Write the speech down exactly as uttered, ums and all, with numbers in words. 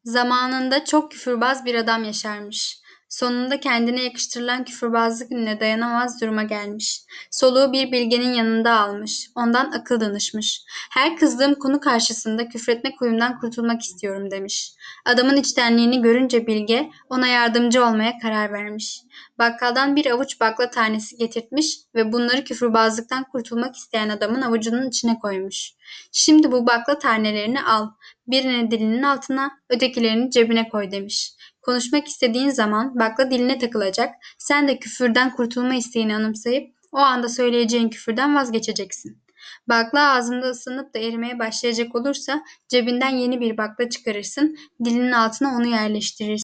Zamanında çok küfürbaz bir adam yaşarmış. Sonunda kendine yakıştırılan küfürbazlık ününe dayanamaz duruma gelmiş. Soluğu bir bilgenin yanında almış. Ondan akıl danışmış. Her kızdığım konu karşısında küfretmek huyumdan kurtulmak istiyorum demiş. Adamın içtenliğini görünce bilge ona yardımcı olmaya karar vermiş. Bakkaldan bir avuç bakla tanesi getirtmiş ve bunları küfürbazlıktan kurtulmak isteyen adamın avucunun içine koymuş. Şimdi bu bakla tanelerini al. Birini dilinin altına, ötekilerini cebine koy demiş. Konuşmak istediğin zaman bakla diline takılacak, sen de küfürden kurtulma isteğini anımsayıp o anda söyleyeceğin küfürden vazgeçeceksin. Bakla ağzında ısınıp da erimeye başlayacak olursa cebinden yeni bir bakla çıkarırsın, dilinin altına onu yerleştirirsin.